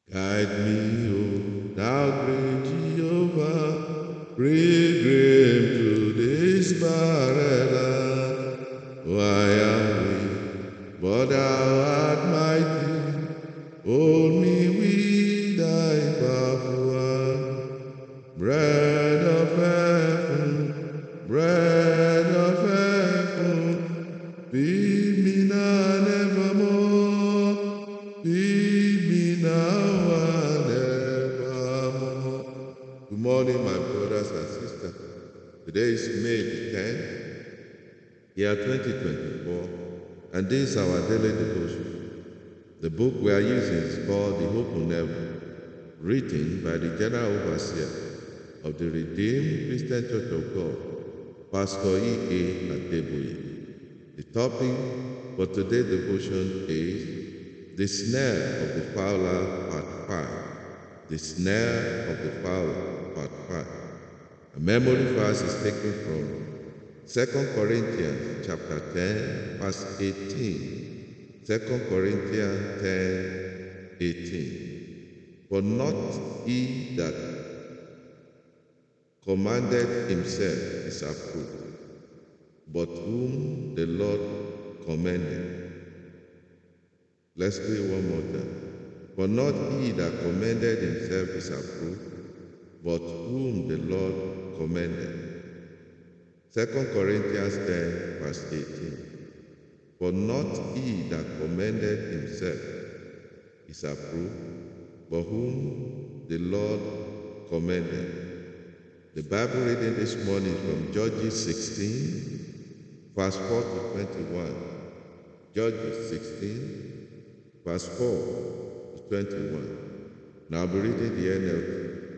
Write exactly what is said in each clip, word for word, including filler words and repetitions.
Guide me, O thou great Jehovah, pilgrim to this barren land. I am weak, but thou art mighty. Hold me with thy powerful hand. Bread of heaven, bread of heaven, feed me now and evermore. Feed me now and evermore. Good morning, my brothers and sisters. Today is May the tenth, year twenty twenty-four, and this is our daily devotion. The book we are using is called The Hope Will Never, written by the General Overseer of the Redeemed Christian Church of God, Pastor E A Adeboye. The topic for today's devotion is The Snare of the Fowler, Part five. The Snare of the Fowler, Part five. A memory verse is taken from Second Corinthians chapter ten, verse eighteen. Second Corinthians ten, eighteen. For not he that commanded himself is approved, but whom the Lord commended. Let's do it one more time. For not he that commended himself is approved, but whom the Lord commended. Second Corinthians ten, verse eighteen. For not he that commended himself is approved, but whom the Lord commended. The Bible reading this morning is from Judges sixteen, verse four to twenty-one. Judges sixteen, verse four to twenty-one. Now I'll be reading the N L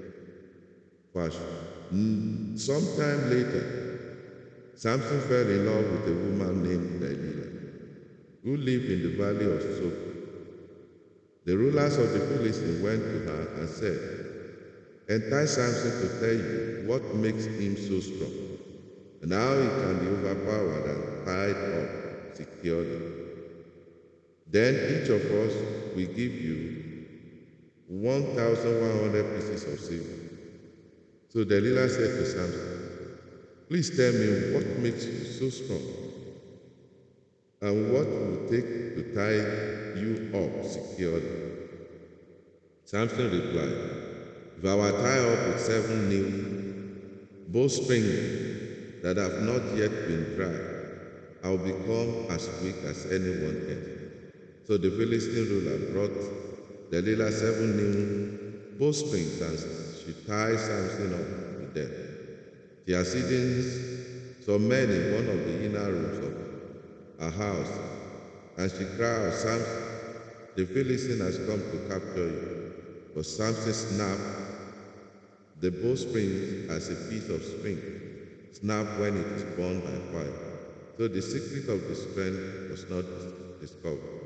T version. Sometime later, Samson fell in love with a woman named Delilah, who lived in the valley of Soph. The rulers of the Philistines went to her and said, Entice Samson to tell you what makes him so strong, and how he can be overpowered and tied up securely. Then each of us will give you one thousand one hundred pieces of silver. So Delilah said to Samson, Please tell me what makes you so strong, and what will take to tie you up securely? Samson replied, If I were tied up with seven new bowstrings that have not yet been dried, I will become as weak as anyone else. So the Philistine ruler brought Delilah seven new bowstrings, and she tied Samson up with them. She had hidden some men in one of the inner rooms of her house, and she cried out, Samson, the Philistine has come to capture you. But Samson snapped the bowstring as a piece of string snapped when it is burned by fire. So the secret of the strength was not discovered.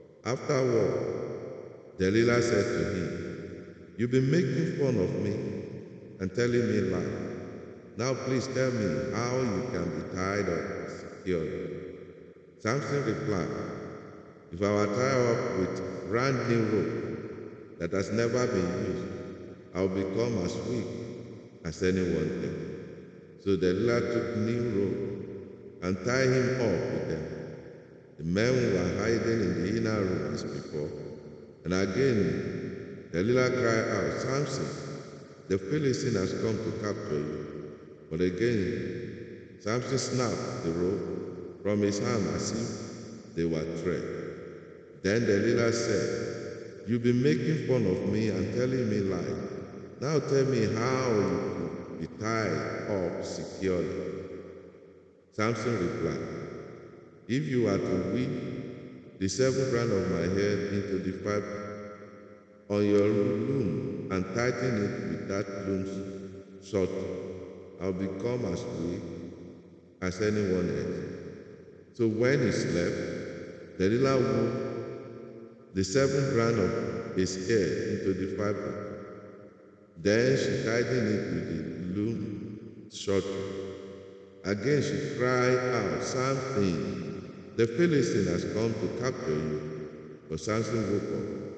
Afterward, Delilah said to him, You've been making fun of me and telling me lies. Now please tell me how you can be tied up securely. Samson replied, If I were tied up with brand new rope that has never been used, I will become as weak as anyone else. So Delilah took new rope and tied him up with them. The men were hiding in the inner room as before. And again, Delilah cried out, Samson, the Philistine has come to capture you. But again, Samson snapped the rope from his hand as if they were thread. Then Delilah said, You've been making fun of me and telling me lies. Now tell me how you could be tied up securely. Samson replied, If you are to weave the seventh strand of my hair into the five on your loom and tighten it with that loom's short, I'll become as weak as anyone else. So when he slept, Delilah wove the seventh strand of his hair into the five. Then she tightened it with the loom short. Again she cried out, Samson, the Philistine has come to capture you. But Samson woke up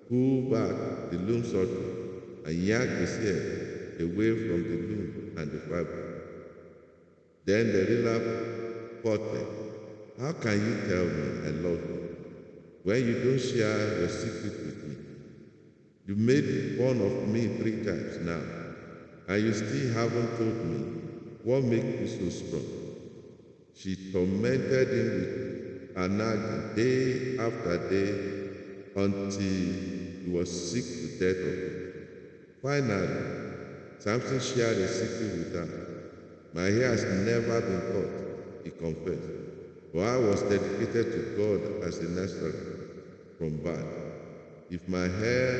pulled back the loom shortly, and yanked his head away from the loom and the fabric. Then Delilah spotted, "How can you tell me I love you when you don't share your secret with me? You made fun of me three times now, and you still haven't told me what makes you so strong." She tormented him with her nagging day after day until he was sick to death of it. Finally, Samson shared a secret with her. "My hair has never been cut," he confessed, "for I was dedicated to God as a Nazarene from birth. If my hair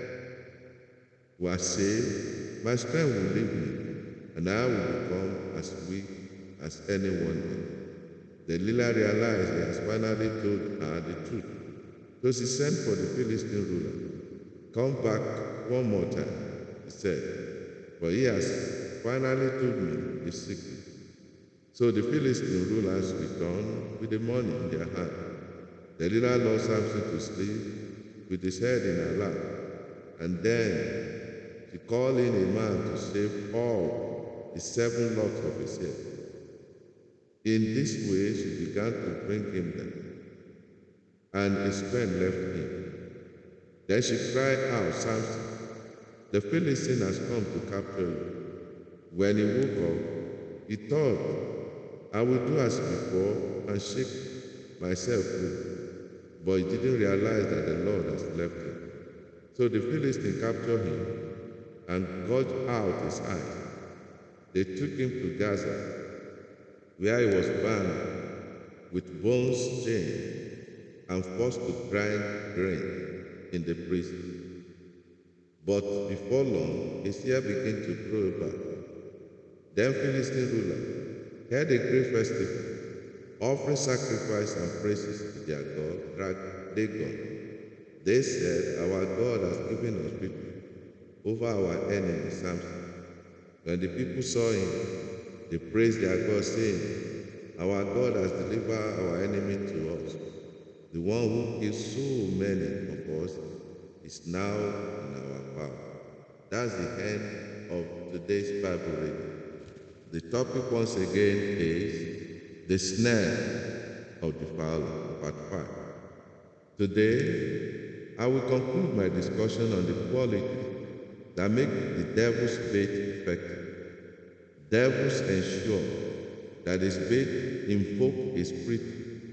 were saved, my strength would leave me, and I would become as weak as anyone else." Delilah realized he has finally told her the truth, so she sent for the Philistine ruler. "Come back one more time," he said, "for he has finally told me the secret." So the Philistine rulers returned with the money in their hand. Delilah lured Samson to sleep with his head in her lap, and then she called in a man to shave all the seven locks of his hair. In this way she began to bring him down, and his strength left him. Then she cried out, "Samson, the Philistine has come to capture you." When he woke up, he thought, "I will do as before and shake myself free." But he didn't realize that the Lord has left him. So the Philistine captured him and gouged out his eyes. They took him to Gaza, where he was bound with bones chained and forced to grind grain in the prison. But before long, his hair began to grow back. Then Philistine ruler held a great festival, offering sacrifice and praises to their god, Dagon. They said, "Our God has given us victory over our enemy Samson." When the people saw him, they praised their God, saying, "Our God has delivered our enemy to us. The one who killed so many of us is now in our power." That's the end of today's Bible reading. The topic once again is the snare of the fowler, part five. Today, I will conclude my discussion on the quality that make the devil's bait effective. Devils ensure that his bait invoke his prey,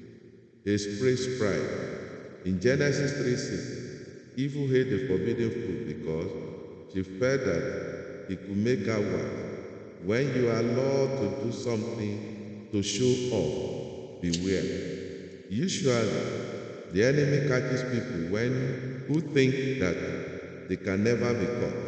his prey's pride. In Genesis three six, Eve hid the forbidden fruit because she felt that he could make her wife. When you are lured to do something to show off, beware. Usually, the enemy catches people when who think that they can never be caught.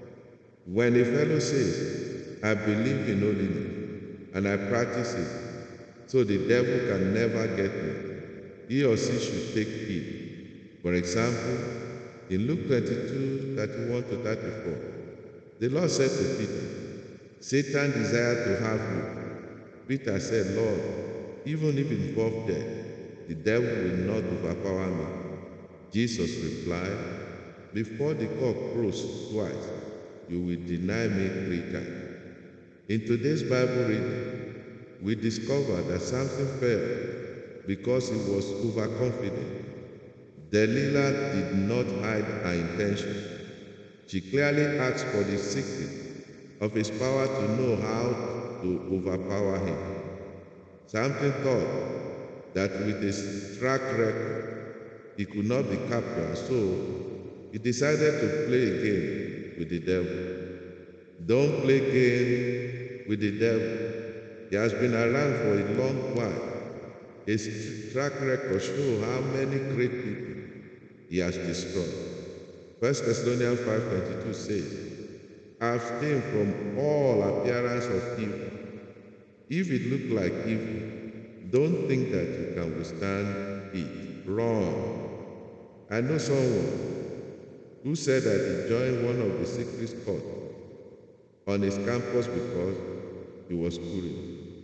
When a fellow says, "I believe in holiness and I practice it, so the devil can never get me," he or she should take heed. For example, in Luke twenty-two, thirty-one to thirty-four, the Lord said to Peter, "Satan desired to have you." Peter said, "Lord, even if involved death, the devil will not overpower me." Jesus replied, "Before the cock crows twice, you will deny me three times." In today's Bible reading, we discover that Samson fell because he was overconfident. Delilah did not hide her intention. She clearly asked for the secret of his power to know how to overpower him. Samson thought that with his track record, he could not be captured, so he decided to play a game with the devil. Don't play game with the devil. He has been around for a long while. His track record shows how many great people he has destroyed. First Thessalonians five twenty-two says, "Abstain from all appearance of evil." If it looks like evil, don't think that you can withstand it. Wrong. I know someone who said that he joined one of the secret cults on his campus because he was curious.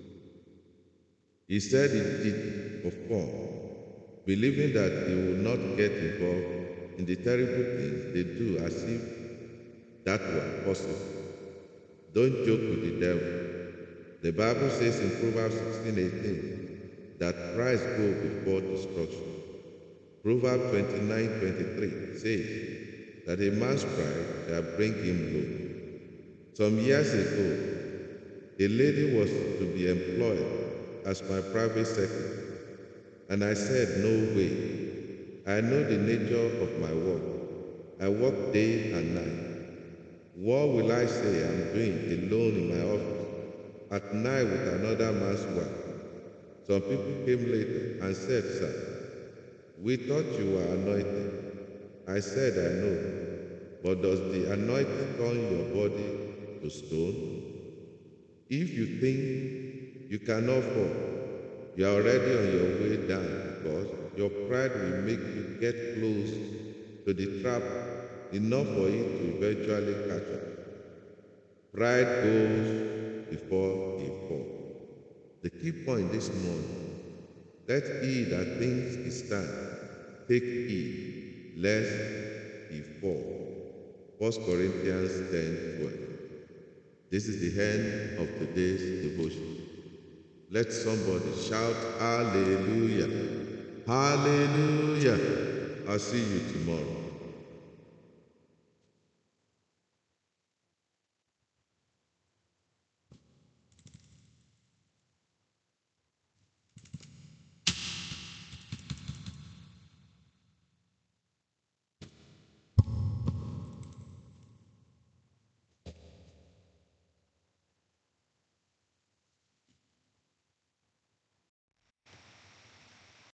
He said he did it for fun, believing that he would not get involved in the terrible things they do as if that were possible. Don't joke with the devil. The Bible says in Proverbs sixteen eighteen that pride goes before destruction. Proverbs twenty-nine twenty-three says that a man's pride shall bring him low. Some years ago, a lady was to be employed as my private secretary, and I said, no way. I know the nature of my work. I work day and night. What will I say I'm doing alone in my office at night with another man's wife? Some people came later and said, sir, we thought you were anointed. I said, I know, but does the anointing turn your body to stone? If you think you cannot fall, you are already on your way down, because your pride will make you get close to the trap enough for it to eventually catch up. Pride goes before a fall. The key point this morning: let he that thinks he stand take heed lest he fall. First Corinthians ten twelve. This is the end of today's devotion. Let somebody shout hallelujah. Hallelujah. I'll see you tomorrow.